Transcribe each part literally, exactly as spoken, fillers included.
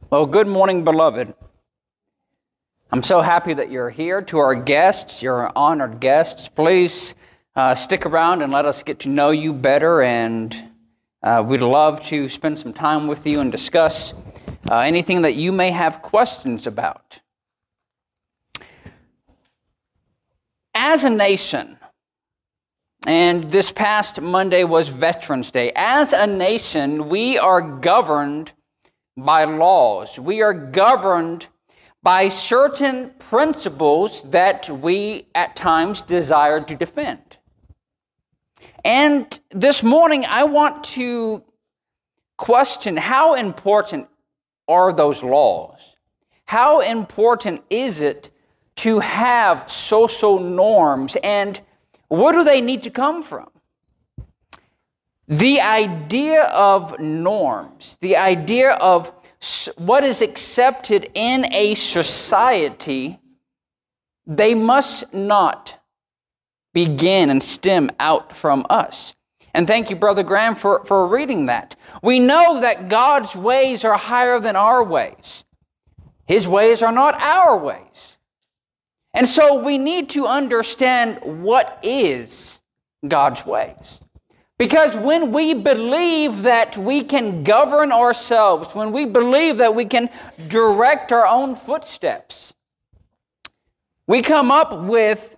Well, good morning, beloved. I'm so happy that you're here. To our guests, your honored guests, please uh, stick around and let us get to know you better. And uh, we'd love to spend some time with you and discuss uh, anything that you may have questions about. As a nation, and this past Monday was Veterans Day, as a nation, we are governed by laws. We are governed by certain principles that we at times desire to defend. And this morning I want to question, how important are those laws? How important is it to have social norms, and where do they need to come from? The idea of norms, the idea of what is accepted in a society, they must not begin and stem out from us. And thank you, Brother Graham, for, for reading that. We know that God's ways are higher than our ways. His ways are not our ways. And so we need to understand what is God's ways. Because when we believe that we can govern ourselves, when we believe that we can direct our own footsteps, we come up with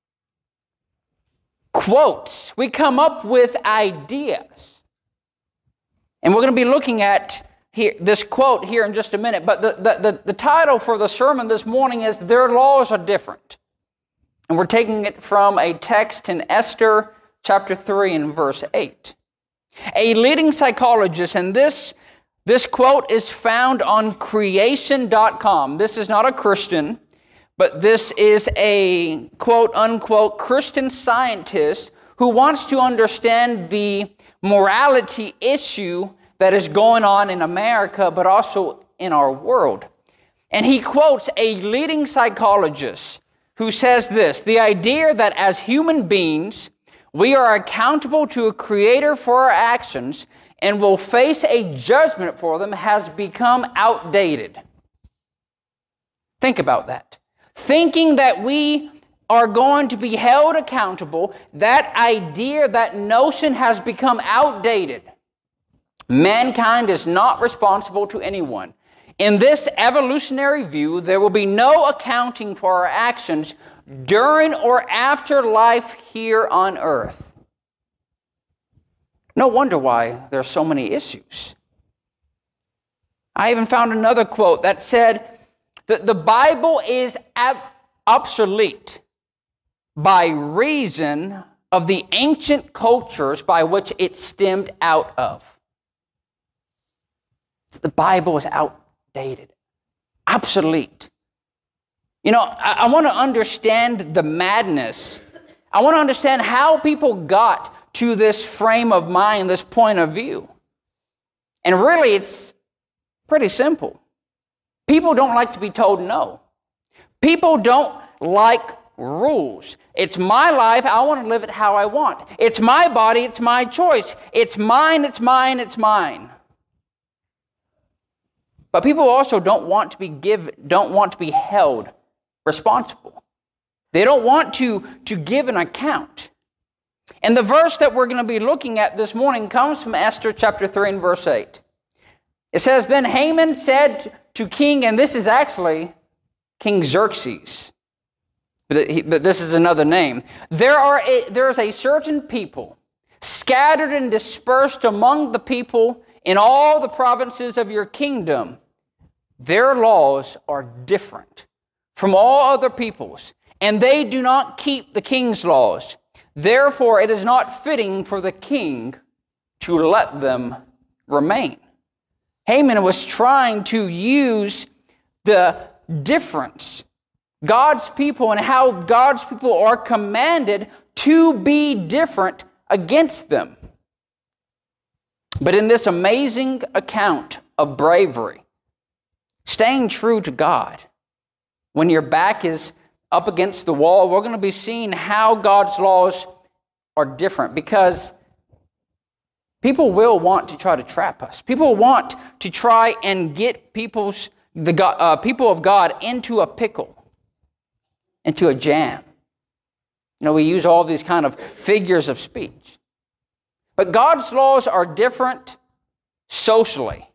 quotes, we come up with ideas. And we're going to be looking at here, this quote here in just a minute, but the, the, the, the title for the sermon this morning is "Their Laws Are Different." And we're taking it from a text in Esther chapter three and verse eight. A leading psychologist, and this, this quote is found on creation dot com. This is not a Christian, but this is a quote-unquote Christian scientist who wants to understand the morality issue that is going on in America, but also in our world. And he quotes a leading psychologist who says this: "The idea that as human beings, we are accountable to a creator for our actions and will face a judgment for them has become outdated." Think about that. Thinking that we are going to be held accountable, that idea, that notion has become outdated. Mankind is not responsible to anyone. In this evolutionary view, there will be no accounting for our actions during or after life here on earth. No wonder why there are so many issues. I even found another quote that said that the Bible is ab- obsolete by reason of the ancient cultures by which it stemmed out of. The Bible is outdated, obsolete. You know, I, I want to understand the madness. I want to understand how people got to this frame of mind, this point of view. And really, it's pretty simple. People don't like to be told no. People don't like rules. It's my life. I want to live it how I want. It's my body. It's my choice. It's mine. It's mine. It's mine. But people also don't want to be give, don't want to be held responsible. They don't want to, to give an account. And the verse that we're going to be looking at this morning comes from Esther chapter three and verse eight. It says, "Then Haman said to King," and this is actually King Xerxes, but, he, but this is another name. There are a, there is a certain people scattered and dispersed among the people in all the provinces of your kingdom. Their laws are different from all other peoples, and they do not keep the king's laws. Therefore, it is not fitting for the king to let them remain." Haman was trying to use the difference, God's people and how God's people are commanded to be different, against them. But in this amazing account of bravery, staying true to God, when your back is up against the wall, we're going to be seeing how God's laws are different, because People will want to try to trap us. People want to try and get people's the God, uh, people of God into a pickle, into a jam. You know, we use all these kind of figures of speech. But God's laws are different socially.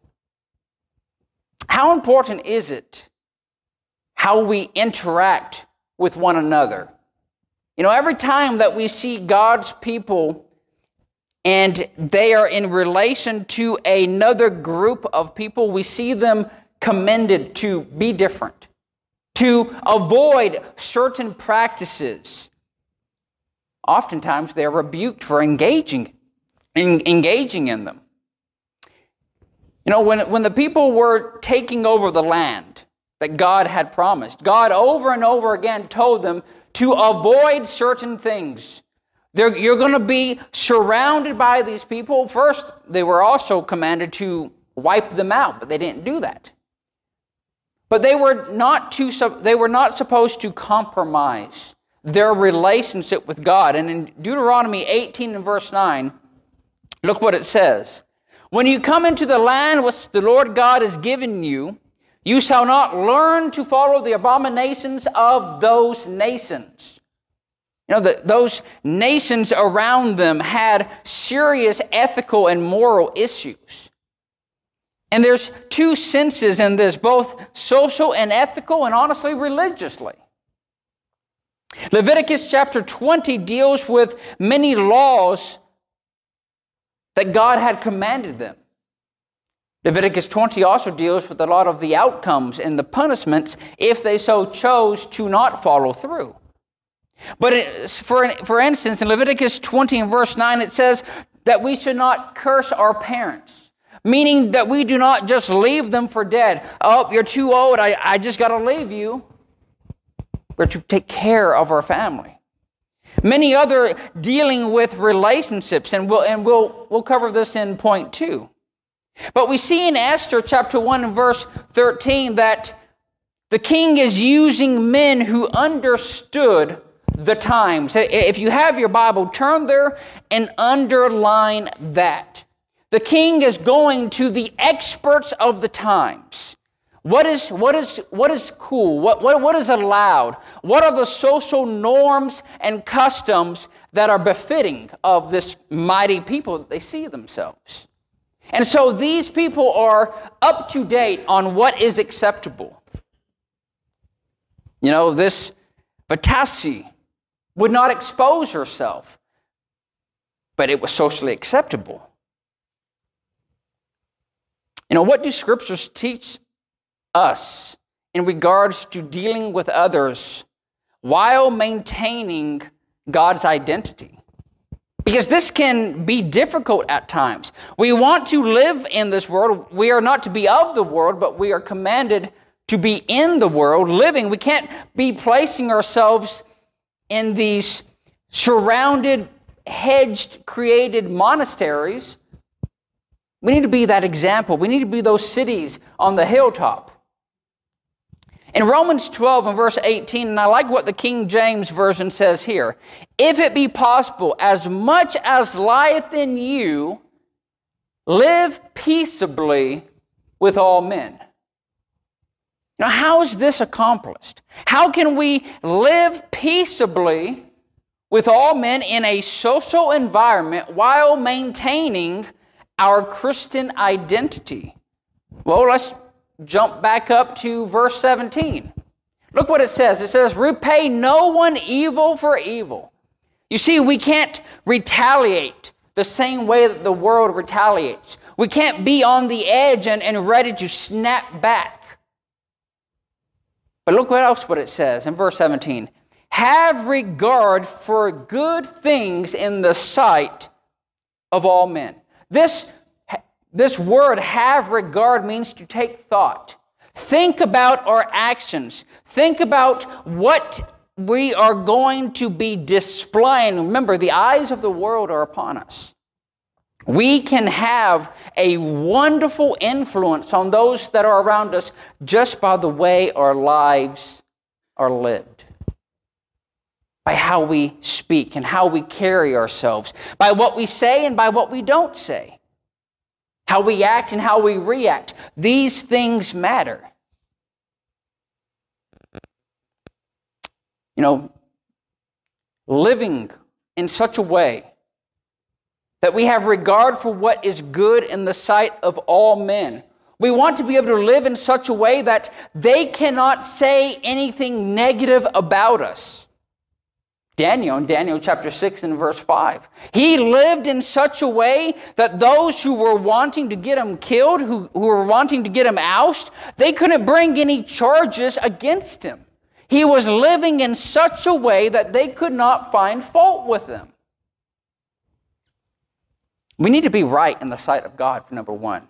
How important is it how we interact with one another? You know, every time that we see God's people and they are in relation to another group of people, we see them commended to be different, to avoid certain practices. Oftentimes, they're rebuked for engaging, in, engaging in them. You know, when, when the people were taking over the land that God had promised, God over and over again told them to avoid certain things. They're, you're going to be surrounded by these people. First, they were also commanded to wipe them out, but they didn't do that. But they were not too, they were not supposed to compromise their relationship with God. And in Deuteronomy eighteen and verse nine, look what it says. When you come into the land which the Lord God has given you, you shall not learn to follow the abominations of those nations. You know, the, those nations around them had serious ethical and moral issues. And there's two senses in this, both social and ethical, and honestly, religiously. Leviticus chapter twenty deals with many laws that God had commanded them. Leviticus twenty also deals with a lot of the outcomes and the punishments if they so chose to not follow through. But it, for, for instance, in Leviticus twenty and verse nine, it says that we should not curse our parents, meaning that we do not just leave them for dead. Oh, you're too old, I, I just got to leave you. We're to take care of our family. Many other dealing with relationships, and we'll and we'll we'll cover this in point two. But we see in Esther chapter one and verse thirteen that the king is using men who understood the times. If you have your Bible, turn there and underline that. The king is going to the experts of the times. What is what is what is cool? What, what what is allowed? What are the social norms and customs that are befitting of this mighty people that they see themselves? And so these people are up to date on what is acceptable. You know, this Vashti would not expose herself, but it was socially acceptable. You know, what do scriptures teach us in regards to dealing with others while maintaining God's identity? Because this can be difficult at times. We want to live in this world. We are not to be of the world, but we are commanded to be in the world, living. We can't be placing ourselves in these surrounded, hedged, created monasteries. We need to be that example. We need to be those cities on the hilltop. In Romans twelve and verse eighteen, and I like what the King James Version says here, if it be possible, as much as lieth in you, live peaceably with all men. Now, how is this accomplished? How can we live peaceably with all men in a social environment while maintaining our Christian identity? Well, let's jump back up to verse seventeen. Look what it says. It says, repay no one evil for evil. You see, we can't retaliate the same way that the world retaliates. We can't be on the edge and, and ready to snap back. But look what else what it says in verse seventeen. Have regard for good things in the sight of all men. This This word, have regard, means to take thought. Think about our actions. Think about what we are going to be displaying. Remember, the eyes of the world are upon us. We can have a wonderful influence on those that are around us just by the way our lives are lived. by how we speak and how we carry ourselves, by what we say and by what we don't say, how we act and how we react. These things matter. You know, living in such a way that we have regard for what is good in the sight of all men. We want to be able to live in such a way that they cannot say anything negative about us. Daniel, in Daniel chapter six and verse five, he lived in such a way that those who were wanting to get him killed, who, who were wanting to get him ousted, they couldn't bring any charges against him. He was living in such a way that they could not find fault with him. We need to be right in the sight of God, for number one.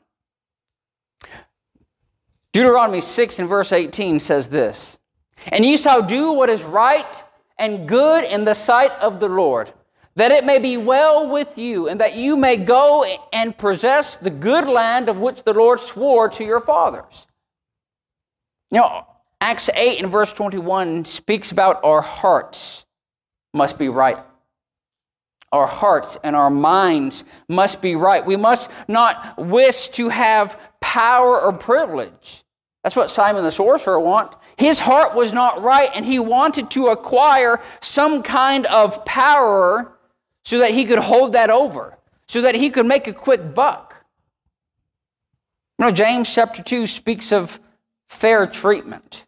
Deuteronomy six and verse eighteen says this, "And ye shall do what is right and good in the sight of the Lord, that it may be well with you, and that you may go and possess the good land of which the Lord swore to your fathers." You know, Acts eight and verse twenty-one speaks about our hearts must be right. Our hearts and our minds must be right. We must not wish to have power or privilege. That's what Simon the sorcerer wanted. His heart was not right, and he wanted to acquire some kind of power so that he could hold that over, so that he could make a quick buck. You know, James chapter two speaks of fair treatment.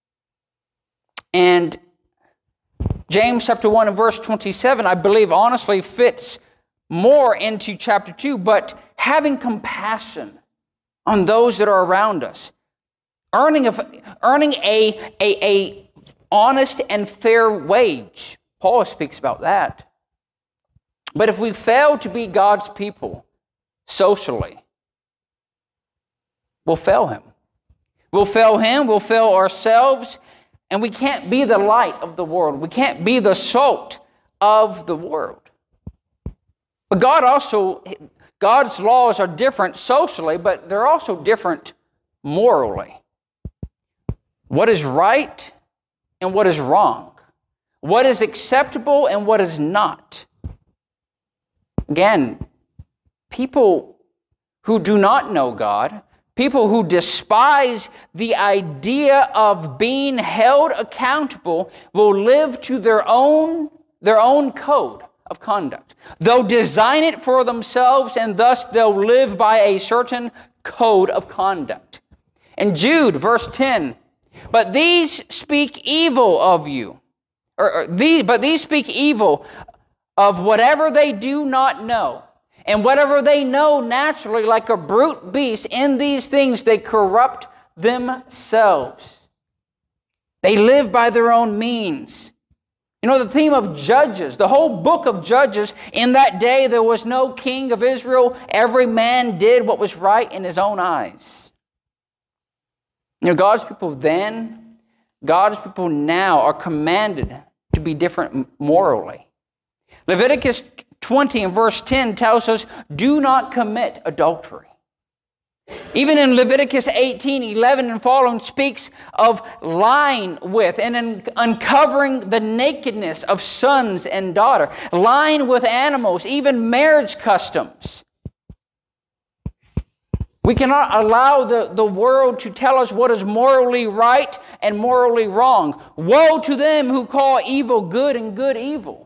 And James chapter one and verse twenty-seven, I believe, honestly fits more into chapter two, but having compassion on those that are around us, earning a, earning a, a, a honest and fair wage. Paul speaks about that. But if we fail to be God's people socially, we'll fail Him. We'll fail Him, we'll fail ourselves, and we can't be the light of the world. We can't be the salt of the world. But God also, God's laws are different socially, but they're also different morally. What is right and what is wrong? What is acceptable and what is not? Again, people who do not know God, people who despise the idea of being held accountable, will live to their own, their own code of conduct. They'll design it for themselves, and thus they'll live by a certain code of conduct. In Jude, verse ten, but these speak evil of you, or, or these, but these speak evil of whatever they do not know. And whatever they know naturally, like a brute beast, in these things they corrupt themselves. They live by their own means. You know, the theme of Judges, the whole book of Judges, in that day there was no king of Israel. Every man did what was right in his own eyes. You know, God's people then, God's people now are commanded to be different morally. Leviticus twenty and verse ten tells us, do not commit adultery. Even in Leviticus eighteen, eleven and following speaks of lying with and in uncovering the nakedness of sons and daughters, lying with animals, even marriage customs. We cannot allow the, the world to tell us what is morally right and morally wrong. Woe to them who call evil good and good evil.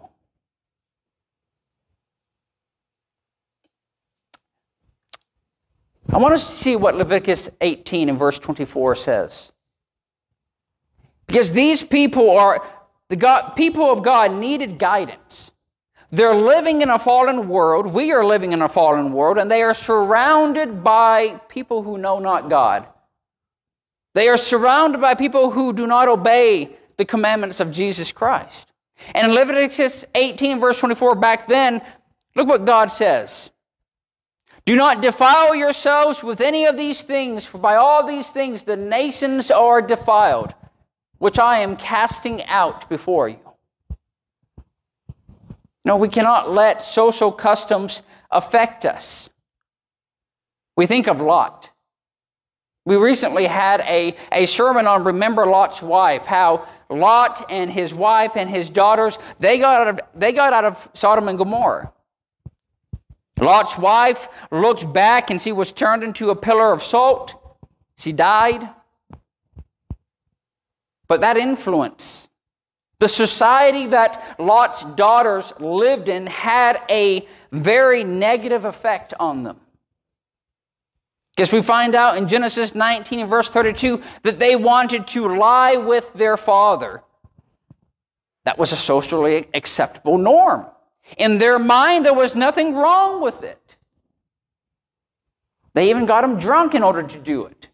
I want us to see what Leviticus eighteen and verse twenty-four says. Because these people are, the God, people of God needed guidance. They're living in a fallen world. We are living in a fallen world, and they are surrounded by people who know not God. They are surrounded by people who do not obey the commandments of Jesus Christ. And in Leviticus eighteen, verse twenty-four, back then, look what God says. Do not defile yourselves with any of these things, for by all these things the nations are defiled, which I am casting out before you. No, we cannot let social customs affect us. We think of Lot. We recently had a, a sermon on Remember Lot's Wife, how Lot and his wife and his daughters, they got out of, they got out of Sodom and Gomorrah. Lot's wife looked back and she was turned into a pillar of salt. She died. But that influence, the society that Lot's daughters lived in, had a very negative effect on them. Because we find out in Genesis nineteen and verse thirty-two that they wanted to lie with their father. That was a socially acceptable norm. In their mind, there was nothing wrong with it. They even got him drunk in order to do it.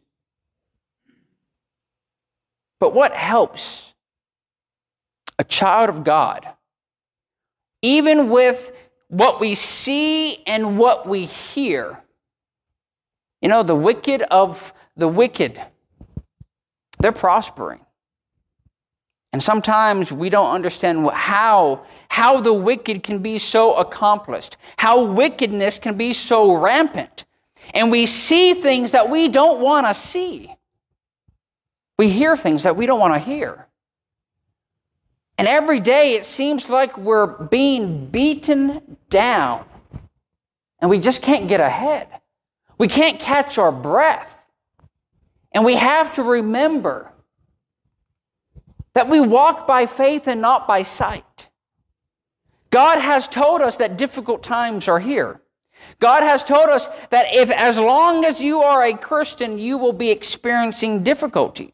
But what helps a child of God, even with what we see and what we hear? You know, the wicked of the wicked, they're prospering. And sometimes we don't understand how, how the wicked can be so accomplished, how wickedness can be so rampant. And we see things that we don't want to see. We hear things that we don't want to hear. And every day it seems like we're being beaten down. And we just can't get ahead. We can't catch our breath. And we have to remember that we walk by faith and not by sight. God has told us that difficult times are here. God has told us that if as long as you are a Christian, you will be experiencing difficulty.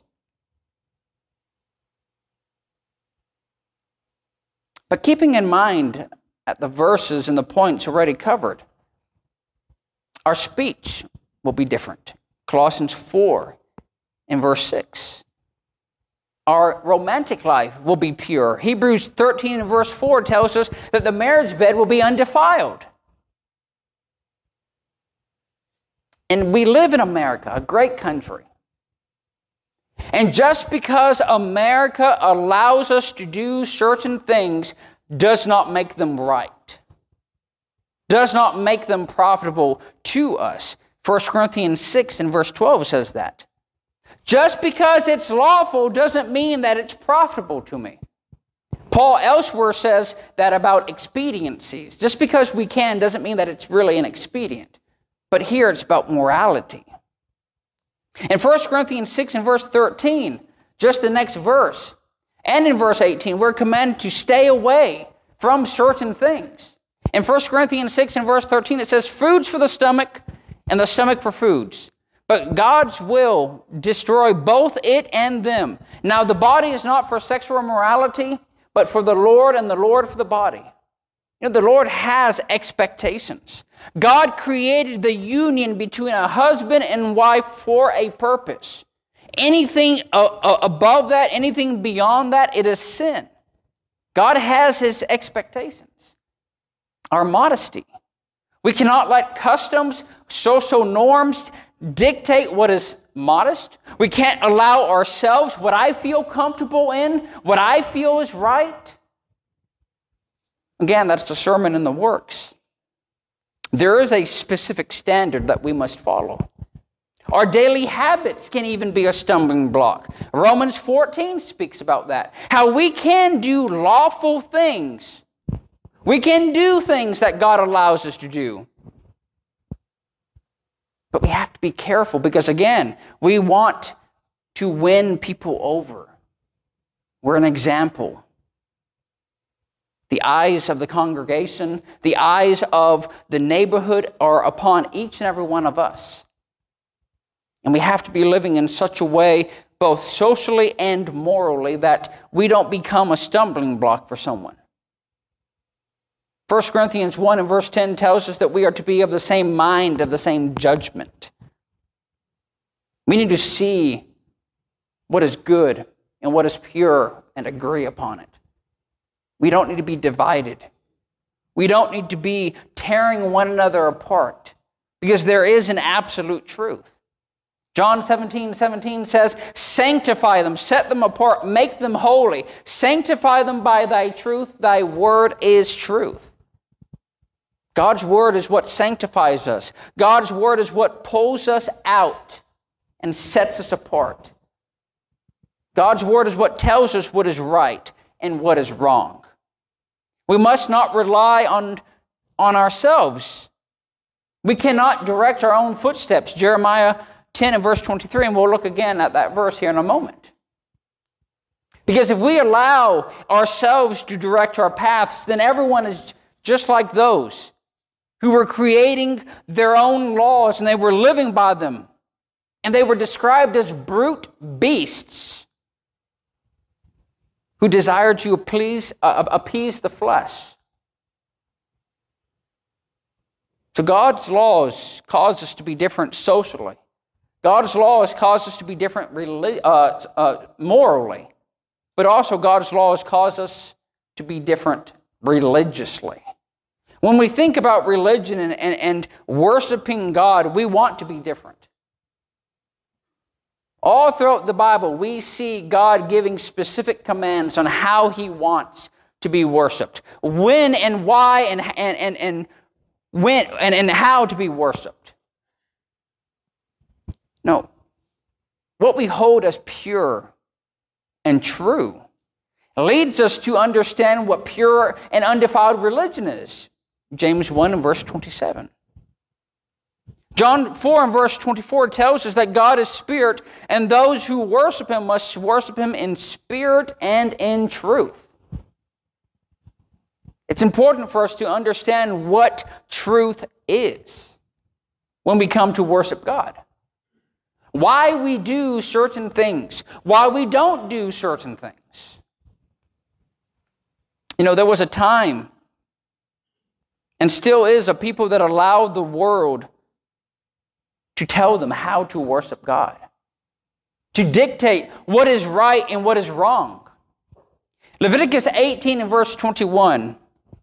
But keeping in mind at the verses and the points already covered, our speech will be different. Colossians four in verse six. Our romantic life will be pure. Hebrews thirteen and verse four tells us that the marriage bed will be undefiled. And we live in America, a great country. And just because America allows us to do certain things does not make them right. Does not make them profitable to us. First Corinthians six and verse twelve says that. Just because it's lawful doesn't mean that it's profitable to me. Paul elsewhere says that about expediencies. Just because we can doesn't mean that it's really an expedient. But here it's about morality. In First Corinthians six and verse thirteen, just the next verse, and in verse eighteen, we're commanded to stay away from certain things. In First Corinthians six and verse thirteen, it says, foods for the stomach and the stomach for foods. But God's will destroy both it and them. Now the body is not for sexual immorality, but for the Lord, and the Lord for the body. You know, the Lord has expectations. God created the union between a husband and wife for a purpose. Anything uh, above that, anything beyond that, it is sin. God has His expectations. Our modesty. We cannot let customs, social norms dictate what is modest. We can't allow ourselves what I feel comfortable in, what I feel is right. Again, that's the sermon in the works. There is a specific standard that we must follow. Our daily habits can even be a stumbling block. Romans fourteen speaks about that. How we can do lawful things. We can do things that God allows us to do. But we have to be careful because, again, we want to win people over. We're an example. The eyes of the congregation, the eyes of the neighborhood are upon each and every one of us. And we have to be living in such a way, both socially and morally, that we don't become a stumbling block for someone. First Corinthians one and verse ten tells us that we are to be of the same mind, of the same judgment. We need to see what is good and what is pure and agree upon it. We don't need to be divided. We don't need to be tearing one another apart because there is an absolute truth. John seventeen seventeen says, sanctify them, set them apart, make them holy. Sanctify them by thy truth. Thy word is truth. God's word is what sanctifies us. God's word is what pulls us out and sets us apart. God's Word is what tells us what is right and what is wrong. We must not rely on, on ourselves. We cannot direct our own footsteps. Jeremiah ten and verse twenty-three, and we'll look again at that verse here in a moment. Because if we allow ourselves to direct our paths, then everyone is just like those who were creating their own laws and they were living by them. And they were described as brute beasts who desired to appease, uh, appease the flesh. So God's laws cause us to be different socially. God's laws cause us to be different relig- uh, uh, morally. But also God's laws cause us to be different religiously. When we think about religion and, and, and worshiping God, we want to be different. All throughout the Bible, we see God giving specific commands on how He wants to be worshipped, when and why and and and, and when and, and how to be worshipped. No, what we hold as pure and true leads us to understand what pure and undefiled religion is. James one and verse twenty-seven. John four and verse twenty-four tells us that God is spirit, and those who worship Him must worship Him in spirit and in truth. It's important for us to understand what truth is when we come to worship God. Why we do certain things, why we don't do certain things. You know, there was a time, and still is, a people that allowed the world to tell them how to worship God, to dictate what is right and what is wrong. Leviticus eighteen and verse twenty-one.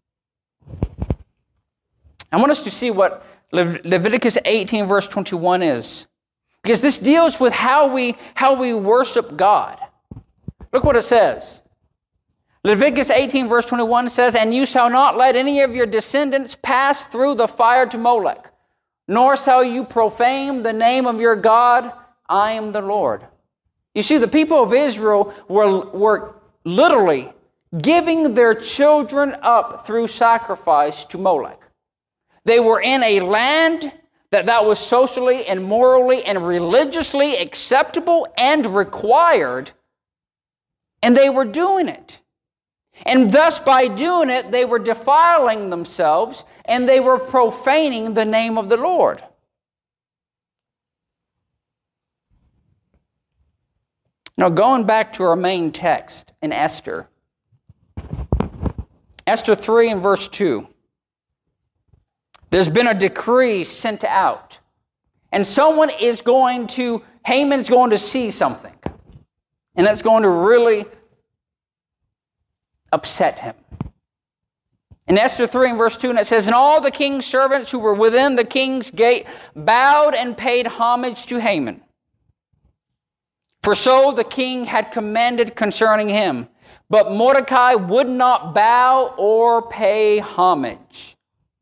I want us to see what Le- Leviticus eighteen verse twenty-one is, because this deals with how we how we worship God. Look what it says. Leviticus eighteen verse twenty-one says, "And you shall not let any of your descendants pass through the fire to Molech, nor shall you profane the name of your God. I am the Lord." You see, the people of Israel were, were literally giving their children up through sacrifice to Molech. They were in a land that, that was socially and morally and religiously acceptable and required, and they were doing it. And thus, by doing it, they were defiling themselves and they were profaning the name of the Lord. Now, going back to our main text in Esther, Esther three and verse two. There's been a decree sent out, and someone is going to, Haman's going to see something, and that's going to really upset him. In Esther three and verse two, and it says, "And all the king's servants who were within the king's gate bowed and paid homage to Haman. For so the king had commanded concerning him. But Mordecai would not bow or pay homage."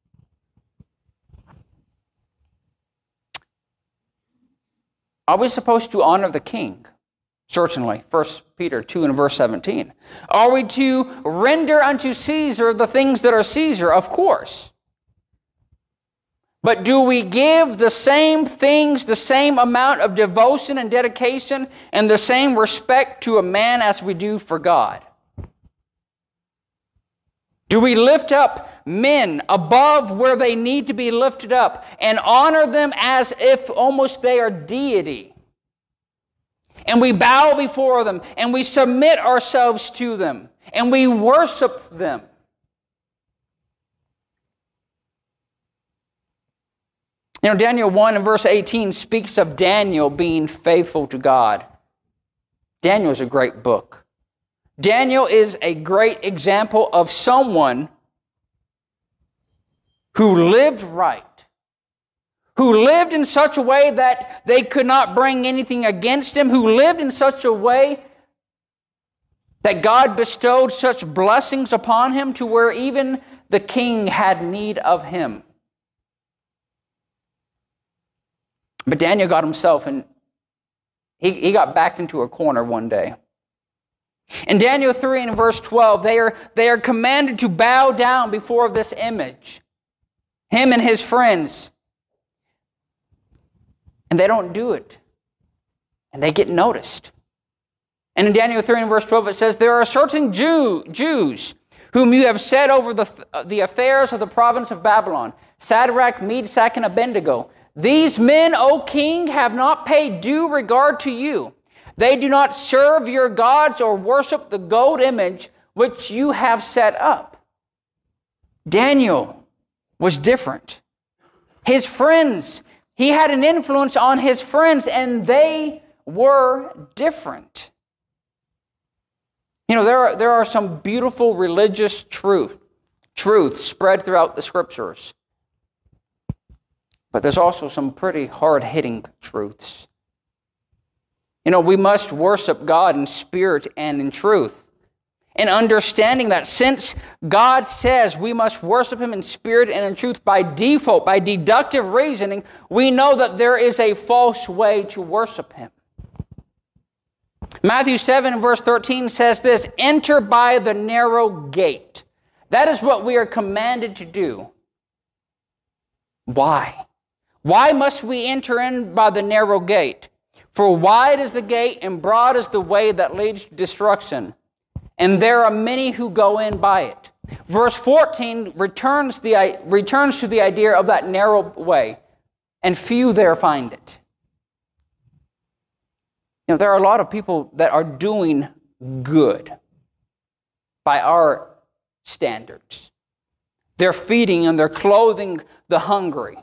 Are we supposed to honor the king? Certainly. First Peter two and verse seventeen. Are we to render unto Caesar the things that are Caesar? Of course. But do we give the same things, the same amount of devotion and dedication, and the same respect to a man as we do for God? Do we lift up men above where they need to be lifted up and honor them as if almost they are deity? And we bow before them and we submit ourselves to them and we worship them. You know, Daniel one and verse eighteen speaks of Daniel being faithful to God. Daniel is a great book. Daniel is a great example of someone who lived right, who lived in such a way that they could not bring anything against him, who lived in such a way that God bestowed such blessings upon him to where even the king had need of him. But Daniel got himself in He, he got backed into a corner one day. In Daniel three and verse twelve, they are, they are commanded to bow down before this image, him and his friends. And they don't do it. And they get noticed. And in Daniel three and verse twelve, it says, there are certain Jew, Jews whom you have set over the, the affairs of the province of Babylon, Shadrach, Meshach, and Abednego. These men, O king, have not paid due regard to you. They do not serve your gods or worship the gold image which you have set up. Daniel was different. His friends, he had an influence on his friends, and they were different. You know, there are, there are some beautiful religious truth, truths spread throughout the Scriptures. But there's also some pretty hard-hitting truths. You know, we must worship God in spirit and in truth. And understanding that since God says we must worship Him in spirit and in truth by default, by deductive reasoning, we know that there is a false way to worship Him. Matthew seven verse thirteen says this, enter by the narrow gate. That is what we are commanded to do. Why? Why must we enter in by the narrow gate? For wide is the gate and broad is the way that leads to destruction, and there are many who go in by it. Verse fourteen returns, the, returns to the idea of that narrow way, and few there find it. You know, there are a lot of people that are doing good by our standards. They're feeding and they're clothing the hungry.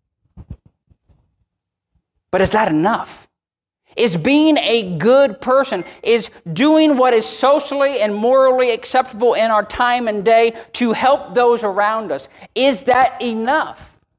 But is that enough? Is being a good person, is doing what is socially and morally acceptable in our time and day to help those around us, is that enough?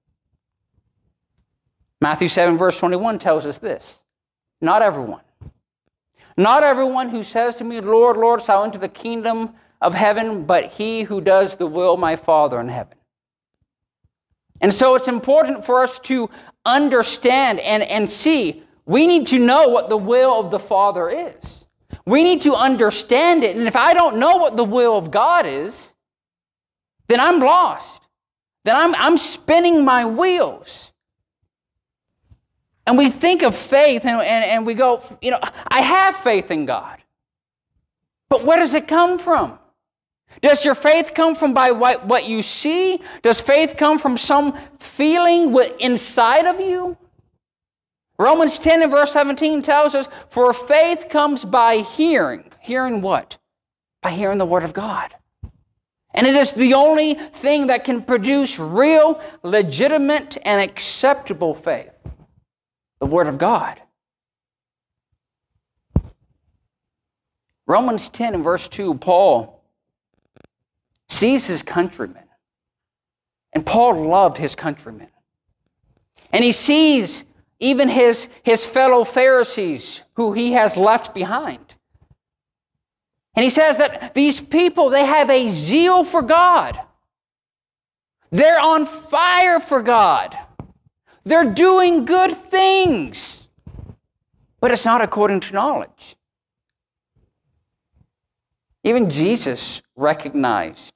Matthew seven verse twenty-one tells us this, not everyone. Not everyone who says to me, Lord, Lord, shall enter the kingdom of heaven, but he who does the will of my Father in heaven. And so it's important for us to understand and, and see. We need to know what the will of the Father is. We need to understand it. And if I don't know what the will of God is, then I'm lost. Then I'm, I'm spinning my wheels. And we think of faith and, and, and we go, you know, I have faith in God. But where does it come from? Does your faith come from by what, what you see? Does faith come from some feeling inside of you? Romans ten and verse seventeen tells us, for faith comes by hearing. Hearing what? By hearing the Word of God. And it is the only thing that can produce real, legitimate, and acceptable faith. The Word of God. Romans ten and verse two, Paul sees his countrymen. And Paul loved his countrymen. And he sees even his, his fellow Pharisees who he has left behind. And he says that these people, they have a zeal for God. They're on fire for God. They're doing good things. But it's not according to knowledge. Even Jesus recognized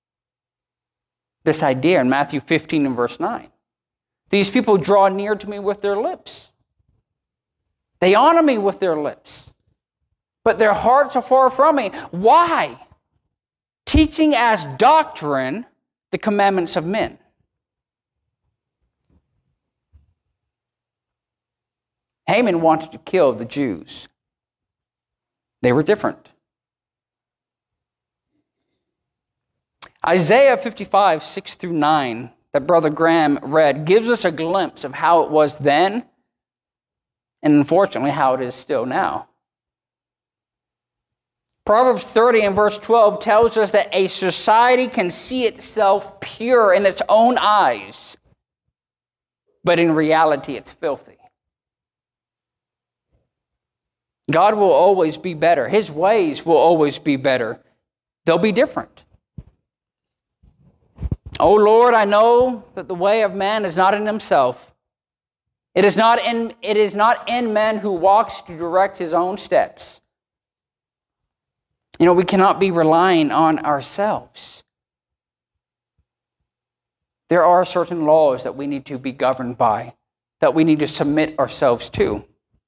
this idea in Matthew fifteen and verse nine. These people draw near to me with their lips. They honor me with their lips. But their hearts are far from me. Why? Teaching as doctrine the commandments of men. Haman wanted to kill the Jews. They were different. Isaiah fifty-five, six through nine, that Brother Graham read, gives us a glimpse of how it was then, and unfortunately how it is still now. Proverbs thirty and verse twelve tells us that a society can see itself pure in its own eyes, but in reality it's filthy. God will always be better. His ways will always be better. They'll be different. O Lord, I know that the way of man is not in himself, It is not in, it is not in man who walks to direct his own steps. You know, we cannot be relying on ourselves. There are certain laws that we need to be governed by, that we need to submit ourselves to.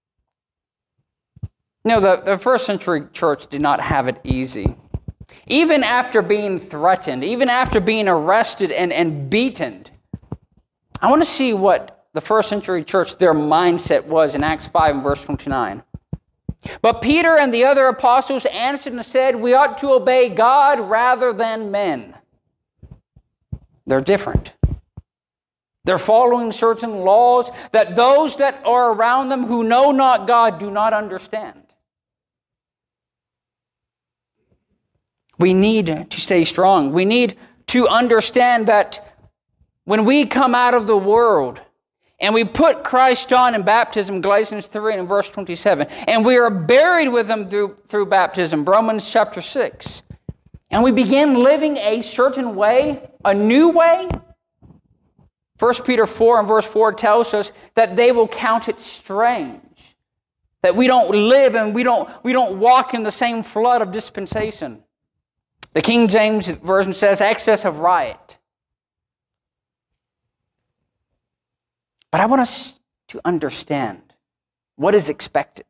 You know, the, the first century church did not have it easy. Even after being threatened, even after being arrested and, and beaten, I want to see what the first century church, their mindset was in Acts five and verse twenty-nine. But Peter and the other apostles answered and said, we ought to obey God rather than men. They're different. They're following certain laws that those that are around them who know not God do not understand. We need to stay strong. We need to understand that when we come out of the world and we put Christ on in baptism, Galatians three and verse twenty-seven, and we are buried with him through, through baptism, Romans chapter six, and we begin living a certain way, a new way, First Peter four and verse four tells us that they will count it strange, that we don't live and we don't, we don't walk in the same flood of dispensation. The King James Version says excess of riot. But I want us to understand what is expected.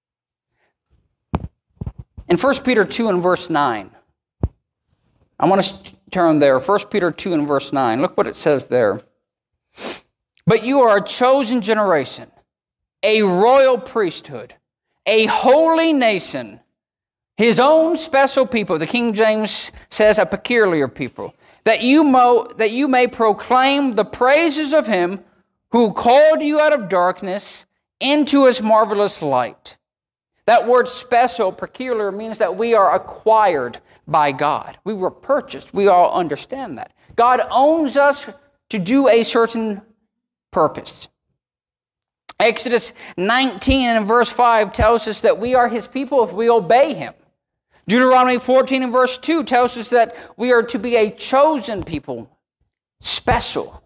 In First Peter two and verse nine, I want us to turn there. First Peter two and verse nine. Look what it says there. But you are a chosen generation, a royal priesthood, a holy nation, his own special people. The King James says a peculiar people, that you, mo- that you may proclaim the praises of him who called you out of darkness into his marvelous light. That word special, peculiar, means that we are acquired by God. We were purchased. We all understand that. God owns us to do a certain purpose. Exodus nineteen and verse five tells us that we are his people if we obey him. Deuteronomy fourteen and verse two tells us that we are to be a chosen people, special.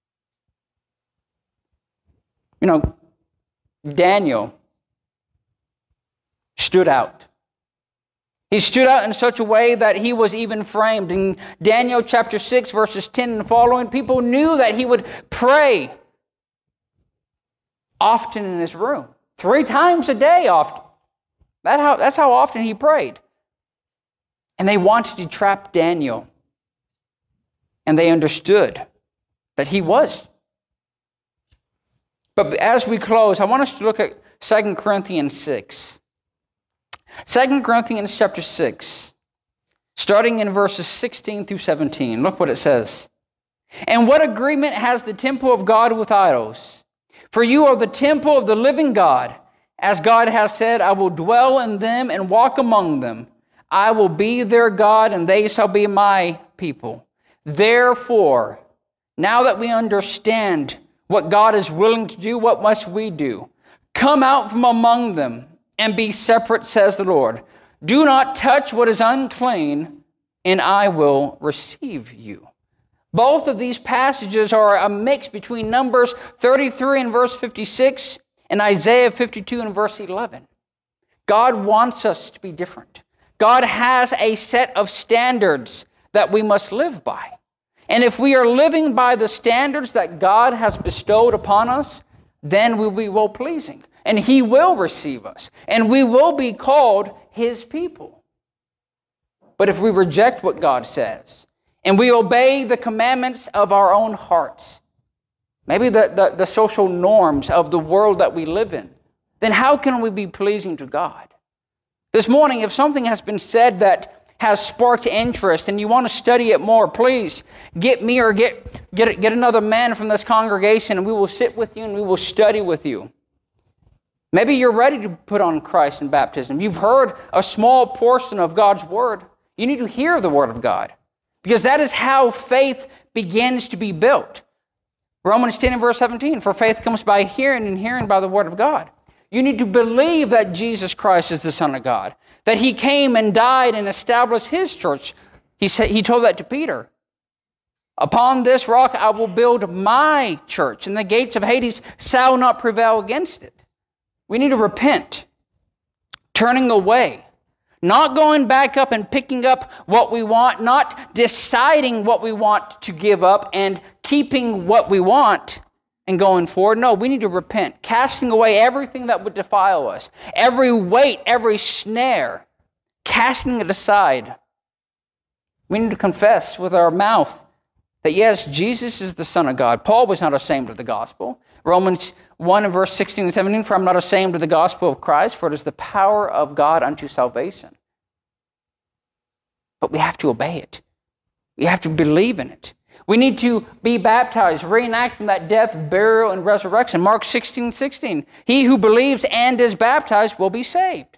You know, Daniel stood out. He stood out in such a way that he was even framed. In Daniel chapter six, verses ten and following, people knew that he would pray often in his room. Three times a day often. That how, that's how often he prayed. And they wanted to trap Daniel. And they understood that he was. But as we close, I want us to look at Second Corinthians six. Second Corinthians chapter six, starting in verses sixteen through seventeen. Look what it says. And what agreement has the temple of God with idols? For you are the temple of the living God. As God has said, I will dwell in them and walk among them. I will be their God, and they shall be my people. Therefore, now that we understand what God is willing to do, what must we do? Come out from among them and be separate, says the Lord. Do not touch what is unclean, and I will receive you. Both of these passages are a mix between Numbers thirty-three and verse fifty-six and Isaiah fifty-two and verse eleven. God wants us to be different. God has a set of standards that we must live by. And if we are living by the standards that God has bestowed upon us, then we'll be well-pleasing. And he will receive us. And we will be called his people. But if we reject what God says, and we obey the commandments of our own hearts, maybe the, the, the social norms of the world that we live in, then how can we be pleasing to God? This morning, if something has been said that has sparked interest and you want to study it more, please get me or get, get, get another man from this congregation, and we will sit with you and we will study with you. Maybe you're ready to put on Christ in baptism. You've heard a small portion of God's word. You need to hear the word of God, because that is how faith begins to be built. Romans ten and verse seventeen, for faith comes by hearing, and hearing by the word of God. You need to believe that Jesus Christ is the Son of God, that he came and died and established his church. He said, he told that to Peter. Upon this rock I will build my church, and the gates of Hades shall not prevail against it. We need to repent, turning away, not going back up and picking up what we want, not deciding what we want to give up and keeping what we want and going forward. No, we need to repent, casting away everything that would defile us, every weight, every snare, casting it aside. We need to confess with our mouth that yes, Jesus is the Son of God. Paul was not ashamed of the gospel. Romans one and verse sixteen and seventeen, for I'm not ashamed of the gospel of Christ, for it is the power of God unto salvation. But we have to obey it. We have to believe in it. We need to be baptized, reenacting that death, burial, and resurrection. Mark sixteen sixteen, he who believes and is baptized will be saved.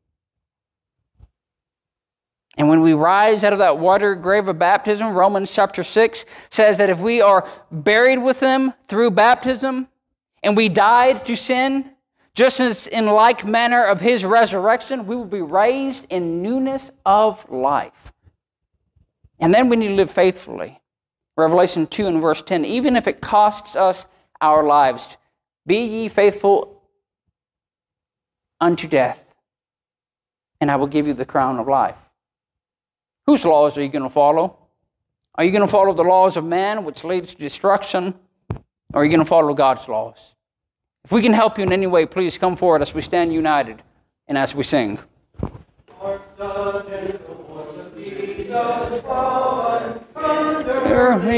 And when we rise out of that water grave of baptism, Romans chapter six says that if we are buried with him through baptism and we died to sin, just as in like manner of his resurrection, we will be raised in newness of life. And then we need to live faithfully. Revelation two and verse ten, even if it costs us our lives, be ye faithful unto death, and I will give you the crown of life. Whose laws are you going to follow? Are you going to follow the laws of man, which leads to destruction, or are you going to follow God's laws? If we can help you in any way, please come forward as we stand united and as we sing.